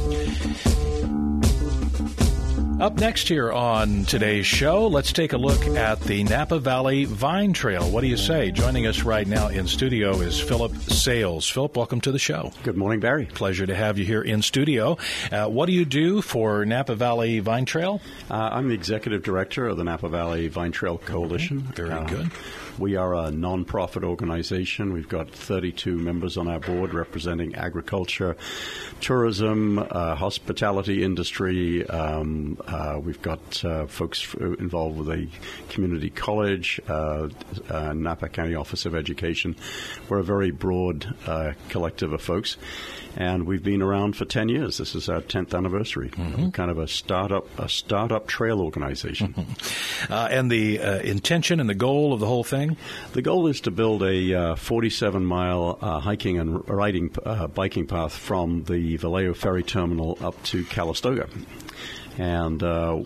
Up next here on today's show, let's take a look at the Napa Valley Vine Trail. What do you say? Joining us right now in studio is Philip Sales. Philip, welcome to the show. Good morning, Barry. Pleasure to have you here in studio. What do you do for Napa Valley Vine Trail? I'm the executive director of the Napa Valley Vine Trail Coalition. Very good. We are a non-profit organization. We've got 32 members on our board representing agriculture, tourism, hospitality industry. We've got folks involved with a community college, Napa County Office of Education. We're a very broad collective of folks. And we've been around for 10 years. This is our 10th anniversary. We're kind of a startup trail organization. And the intention and the goal of the whole thing? The goal is to build a 47-mile hiking and biking path from the Vallejo Ferry Terminal up to Calistoga. And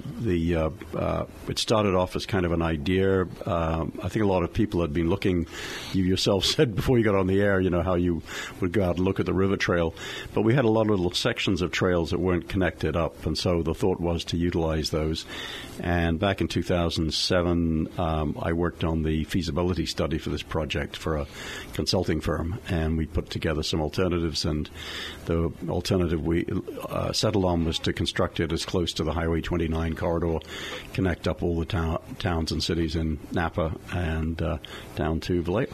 it started off as kind of an idea. I think a lot of people had been looking. You yourself said before you got on the air, how you would go out and look at the river trail. But we had a lot of little sections of trails that weren't connected up, and so the thought was to utilize those. And back in 2007, I worked on the feasibility study for this project for a consulting firm, and we put together some alternatives. And the alternative we settled on was to construct it as close to the Highway 29 corridor, connect up all the towns and cities in Napa and down to Vallejo.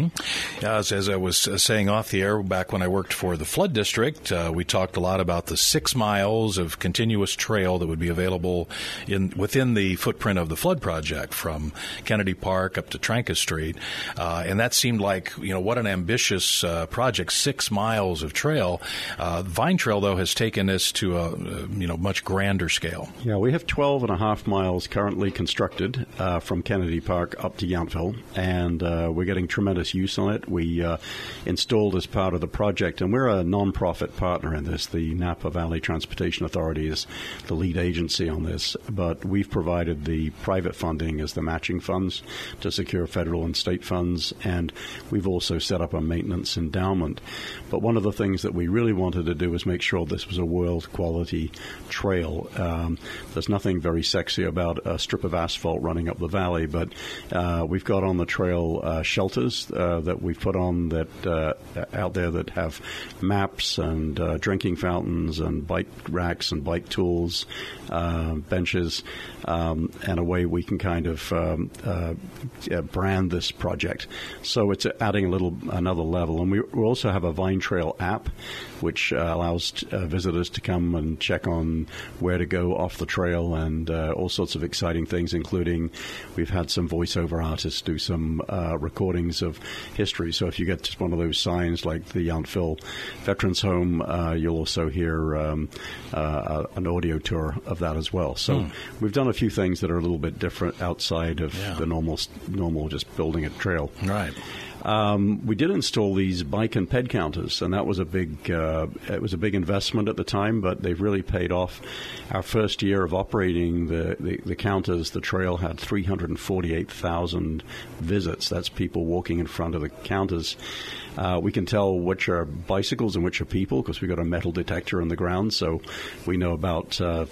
As I was saying off the air, back when I worked for the Flood District, we talked a lot about the 6 miles of continuous trail that would be available within the footprint of the flood project from Kennedy Park up to Trancas Street. And that seemed like, what an ambitious project, 6 miles of trail. Vine Trail, though, has taken us to a much grander scale. Yeah, we have 12 and a half miles currently constructed from Kennedy Park up to Yountville, and we're getting tremendous use on it. We installed as part of the project, and we're a nonprofit partner in this. The Napa Valley Transportation Authority is the lead agency on this, but we've provided the private funding as the matching funds to secure federal and state funds, and we've also set up a maintenance endowment. But one of the things that we really wanted to do was make sure this was a world-quality trail. There's nothing very sexy about a strip of asphalt running up the valley, but we've got on the trail shelters that we've put on that out there that have maps and drinking fountains and bike racks and bike tools, benches, and a way we can kind of brand this project. So it's adding another level. And we also have a Vine Trail app, which allows visitors to come and check on where to go off the trail and all sorts of exciting things, including we've had some voiceover artists do some recordings of history. So if you get just one of those signs like the Yountville Veterans Home, you'll also hear an audio tour of that as well. So we've done a few things that are a little bit different outside of the normal just building a trail. Right. We did install these bike and ped counters, and that was a big investment at the time, but they've really paid off. Our first year of operating the counters, the trail had 348,000 visits. That's people walking in front of the counters. We can tell which are bicycles and which are people because we've got a metal detector in the ground, so we know about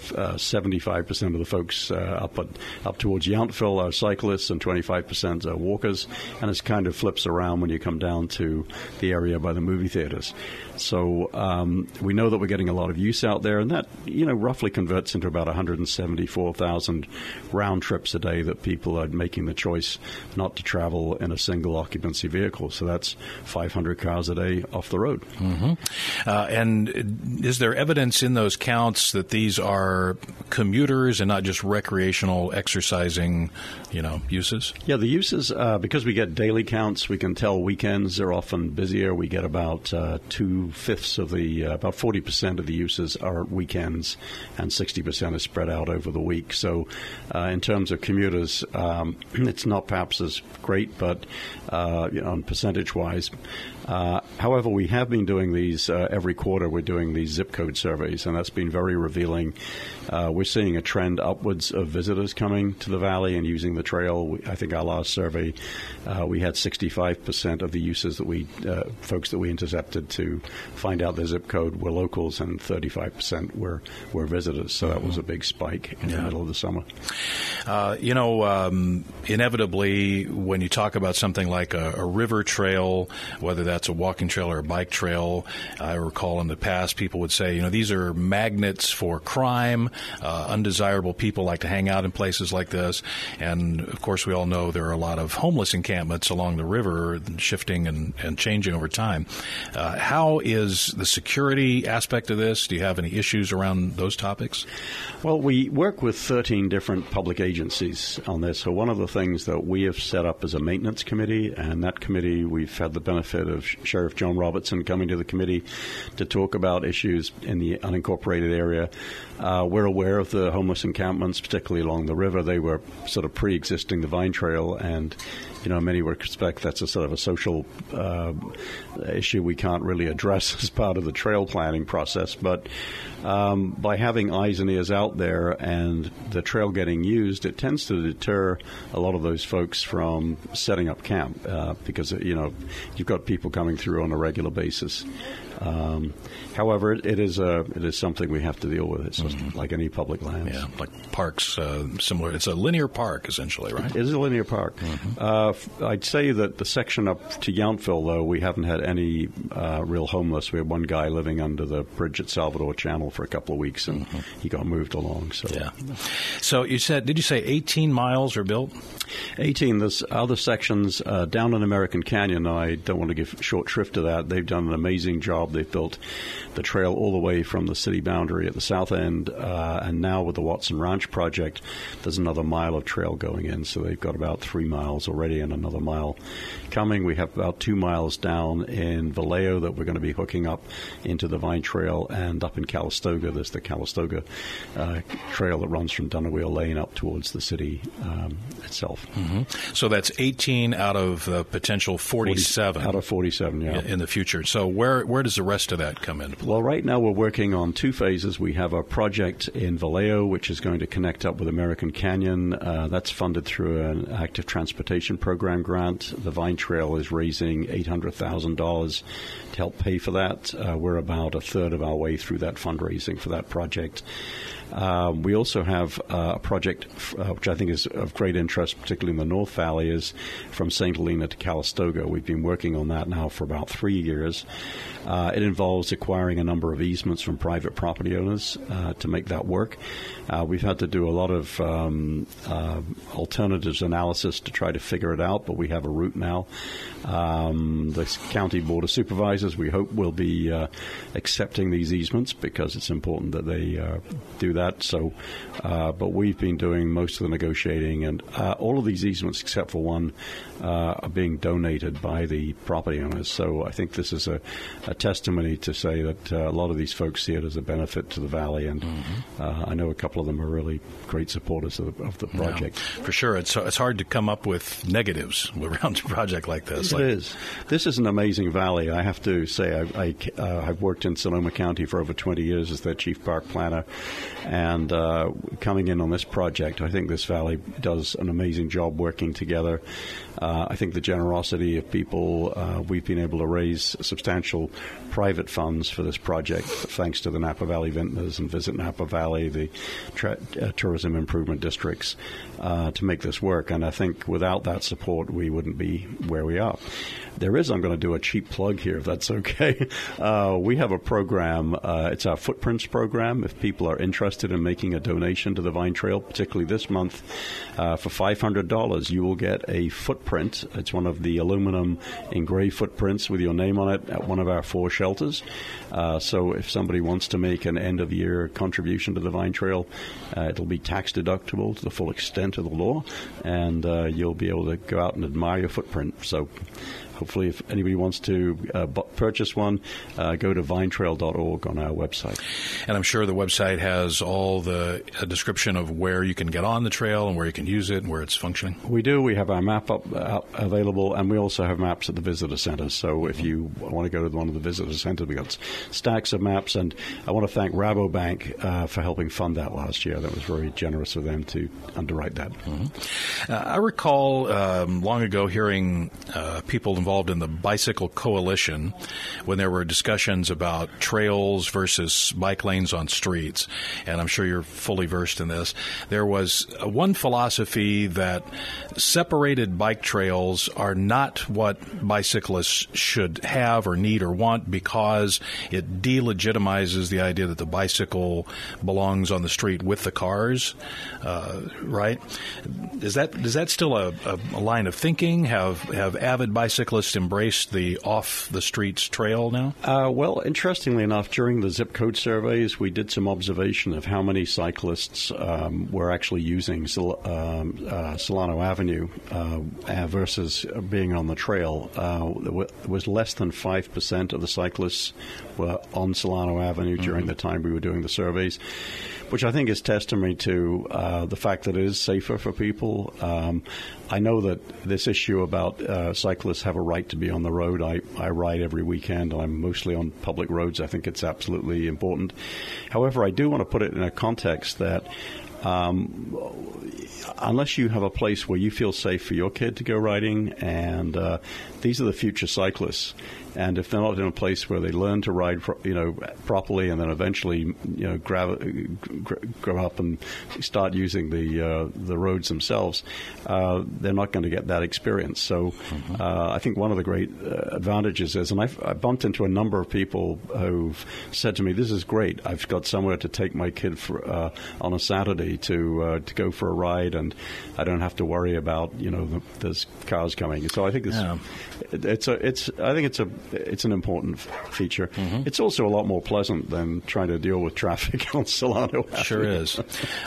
75% of the folks up towards Yountville are cyclists and 25% are walkers, and it kind of flips around when you come down to the area by the movie theaters. So we know that we're getting a lot of use out there, and that roughly converts into about 174,000 round trips a day that people are making the choice not to travel in a single occupancy vehicle. So that's 500 cars a day off the road. And is there evidence in those counts that these are commuters and not just recreational exercising, uses? Yeah, the uses, because we get daily counts, we can tell weekends are often busier. We get about 2/5 of about 40% of the uses are weekends, and 60% is spread out over the week. So in terms of commuters, it's not perhaps as great, but on percentage-wise. However, we have been doing these every quarter. We're doing these zip code surveys, and that's been very revealing. We're seeing a trend upwards of visitors coming to the valley and using the trail. I think our last survey, we had 65% of the users that folks that we intercepted to find out their zip code were locals, and 35% were visitors. So that was a big spike in the middle of the summer. Inevitably, when you talk about something like a river trail, whether that's a walking trail or a bike trail, I recall in the past people would say, these are magnets for crime. Undesirable people like to hang out in places like this. And, of course, we all know there are a lot of homeless encampments along the river shifting and changing over time. How is the security aspect of this? Do you have any issues around those topics? Well, we work with 13 different public agencies on this. So one of the things that we have set up is a maintenance committee, and that committee, we've had the benefit of Sheriff John Robertson coming to the committee to talk about issues in the unincorporated area. We're aware of the homeless encampments, particularly along the river. They were sort of pre-existing the Vine Trail, and many would expect that's a sort of a social issue we can't really address as part of the trail planning process. But by having eyes and ears out there and the trail getting used, it tends to deter a lot of those folks from setting up camp because, you've got people coming through on a regular basis. However, it is something we have to deal with. It's just like any public lands. Yeah, like parks, similar. It's a linear park, essentially, right? It is a linear park. I'd say that the section up to Yountville, though, we haven't had any real homeless. We had one guy living under the bridge at Salvador Channel for a couple of weeks, and he got moved along. So, yeah. So did you say 18 miles are built? 18. There's other sections down in American Canyon. I don't want to give short shrift to that. They've done an amazing job. They've built the trail all the way from the city boundary at the south end, and now with the Watson Ranch project, there's another mile of trail going in. So they've got about 3 miles already and another mile coming. We have about 2 miles down in Vallejo that we're going to be hooking up into the Vine Trail, and up in Calistoga, there's the Calistoga trail that runs from Dunawheel Lane up towards the city itself. So that's 18 out of potential 47. 40 out of 47, yeah. In the future. So where does the rest of that come into play? Well, right now we're working on 2 phases. We have a project in Vallejo, which is going to connect up with American Canyon. That's funded through an active transportation program grant. The Vine Trail is raising $800,000 to help pay for that. We're about a third of our way through that fundraising for that project. We also have a project which I think is of great interest, particularly in the North Valley, is from St. Helena to Calistoga. We've been working on that now for about 3 years. It involves acquiring a number of easements from private property owners to make that work. We've had to do a lot of alternatives analysis to try to figure it out, but we have a route now. The County Board of Supervisors, we hope, will be accepting these easements because it's important that they do that. So, but we've been doing most of the negotiating, and all of these easements, except for one, are being donated by the property owners. So I think this is a testimony to say that a lot of these folks see it as a benefit to the valley, and I know a couple of them are really great supporters of the project. Yeah, for sure. It's hard to come up with negatives around a project like this. It is. This is an amazing valley. I have to say, I've worked in Sonoma County for over 20 years as their chief park planner, and coming in on this project, I think this valley does an amazing job working together. I think the generosity of people, we've been able to raise substantial private funds for this project, thanks to the Napa Valley Vintners and Visit Napa Valley, the tourism improvement districts, to make this work. And I think without that support, we wouldn't be where we are. I'm going to do a cheap plug here, if that's okay. We have a program. It's our Footprints program. If people are interested in making a donation to the Vine Trail, particularly this month, for $500, you will get a footprint. It's one of the aluminum engraved footprints with your name on it at one of our 4 shelters. So if somebody wants to make an end-of-year contribution to the Vine Trail, it'll be tax deductible to the full extent of the law, and you'll be able to go out and admire your footprint. So hopefully if anybody wants to purchase one, go to vinetrail.org on our website. And I'm sure the website has all the description of where you can get on the trail and where you can use it and where it's functioning. We do. We have our map up available, and we also have maps at the visitor centers. So if you want to go to one of the visitor centers, we got stacks of maps. And I want to thank Rabobank for helping fund that last year. That was very generous of them to underwrite that. Mm-hmm. I recall long ago hearing people involved in the Bicycle Coalition when there were discussions about trails versus bike lanes on streets, and I'm sure you're fully versed in this. There was one philosophy that separated bike trails are not what bicyclists should have or need or want because it delegitimizes the idea that the bicycle belongs on the street with the cars, right? Does that still a line of thinking? Have avid bicyclists embraced the off-the-streets trail now? Well, interestingly enough, during the zip code surveys, we did some observation of how many cyclists were actually using Solano Avenue versus being on the trail. There was less than 5% of the cyclists were on Solano Avenue during the time we were doing the surveys, which I think is testimony to the fact that it is safer for people. I know that this issue about cyclists have a right to be on the road. I ride every weekend. I'm mostly on public roads. I think it's absolutely important. However, I do want to put it in a context that unless you have a place where you feel safe for your kid to go riding, and these are the future cyclists, and if they're not in a place where they learn to ride, properly, and then eventually, grow up and start using the roads themselves, they're not going to get that experience. So, I think one of the great advantages is, and I bumped into a number of people who've said to me, "This is great. I've got somewhere to take my kid for, on a Saturday to go for a ride, and I don't have to worry about there's cars coming." So I think it's an important feature. Mm-hmm. It's also a lot more pleasant than trying to deal with traffic on Solano Avenue. Sure is.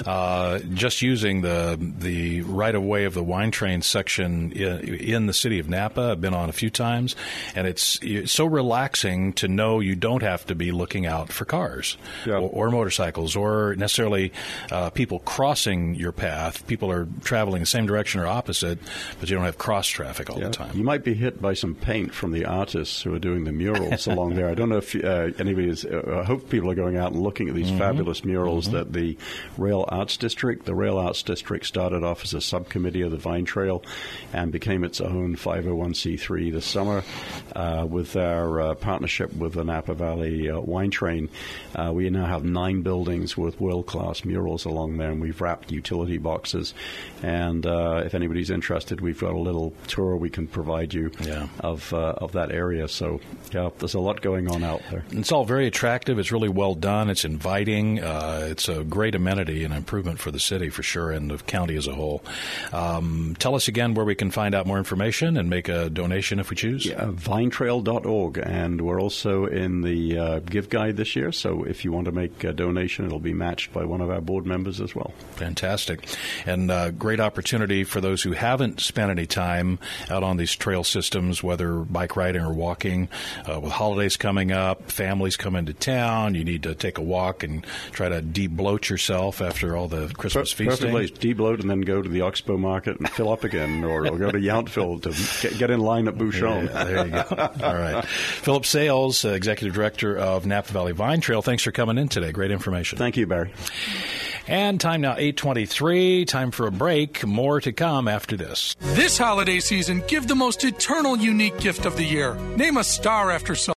Just using the right-of-way of the wine train section in the city of Napa, I've been on a few times, and it's so relaxing to know you don't have to be looking out for cars or motorcycles or necessarily people crossing your path. People are traveling the same direction or opposite, but you don't have cross traffic all the time. You might be hit by some paint from the artists who are doing the murals along there. I don't know if anybody is. I hope people are going out and looking at these fabulous murals that the Rail Arts District. The Rail Arts District started off as a subcommittee of the Vine Trail and became its own 501c3 this summer with our partnership with the Napa Valley Wine Train. We now have 9 buildings with world-class murals along there, and we've wrapped utility boxes. And if anybody's interested, we've got a little tour we can provide you of that area. So, there's a lot going on out there. It's all very attractive. It's really well done. It's inviting. It's a great amenity and improvement for the city for sure and the county as a whole. Tell us again where we can find out more information and make a donation if we choose. Vinetrail.org, and we're also in the Give Guide this year, so if you want to make a donation, it'll be matched by one of our board members as well. Fantastic. And great opportunity for those who haven't spent any time out on these trail systems, whether bike riding or walking. With holidays coming up, families come into town, you need to take a walk and try to de-bloat yourself after all the Christmas feasting. Perfect place. De-bloat and then go to the Oxbow Market and fill up again, or go to Yountville to get in line at Bouchon. Yeah, there you go. All right. Philip Sales, Executive Director of Napa Valley Vine Trail, thanks for coming in today. Great information. Thank you, Barry. And time now, 8:23. Time for a break. More to come after this. This holiday season, give the most eternal, unique gift of the year. Name a star after